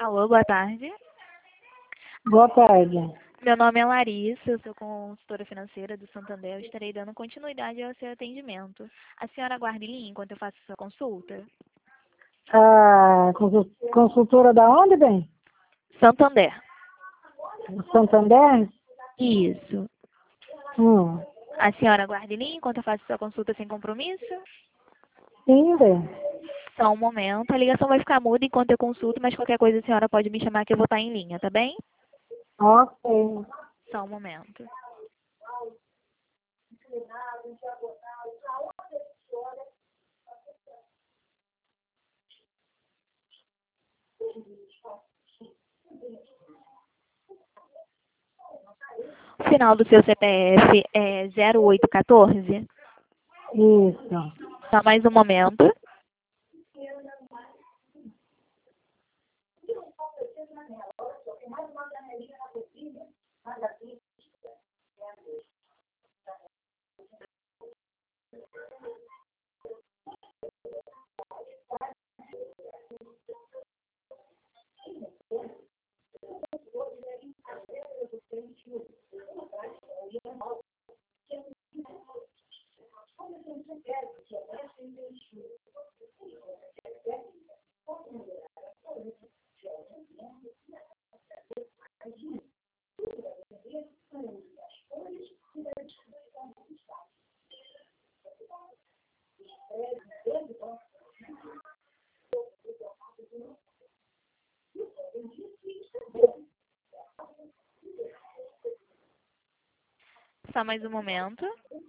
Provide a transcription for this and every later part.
Alô, boa tarde. Boa tarde. Meu nome é Larissa, eu sou consultora financeira do Santander. Eu estarei dando continuidade ao seu atendimento. A senhora aguarde em linha enquanto eu faço sua consulta? A consultora da onde, bem? Santander. Santander? Isso. Hum. A senhora aguarde em linha enquanto eu faço sua consulta sem compromisso? Sim, bem. Só um momento. A ligação vai ficar muda enquanto eu consulto, mas qualquer coisa a senhora pode me chamar que eu vou estar em linha, tá bem? Ok. Só um momento. O final do seu CPF é 0814? Isso. Só mais um momento. Só mais um momento.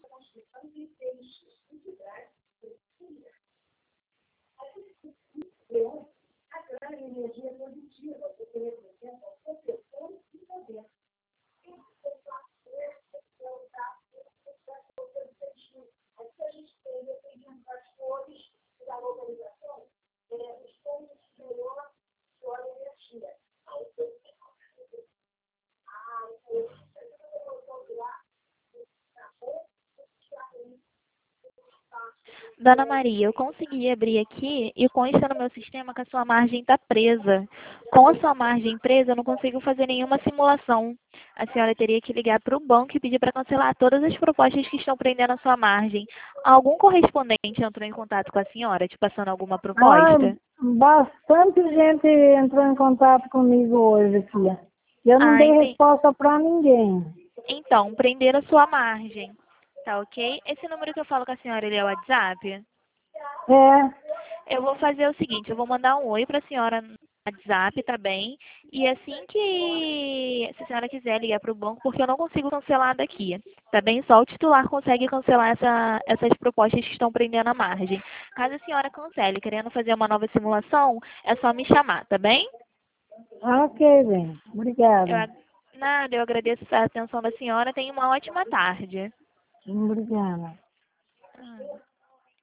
Dona Maria, eu consegui abrir aqui e consta no meu sistema que a sua margem está presa. Com a sua margem presa, eu não consigo fazer nenhuma simulação. A senhora teria que ligar para o banco e pedir para cancelar todas as propostas que estão prendendo a sua margem. Algum correspondente entrou em contato com a senhora, te passando alguma proposta? Bastante gente entrou em contato comigo hoje, filha. Eu não dei Entendi. resposta para ninguém. Então, prender a sua margem. Tá ok? Esse número que eu falo com a senhora, ele é o WhatsApp? É. Eu vou fazer o seguinte, eu vou mandar um oi para a senhora no WhatsApp, tá bem? E assim que, se a senhora quiser ligar para o banco, porque eu não consigo cancelar daqui, tá bem? Só o titular consegue cancelar essas propostas que estão prendendo a margem. Caso a senhora cancele, querendo fazer uma nova simulação, é só me chamar, tá bem? Ok, bem. Obrigada. Nada, eu agradeço a atenção da senhora. Tenha uma ótima tarde. Obrigada.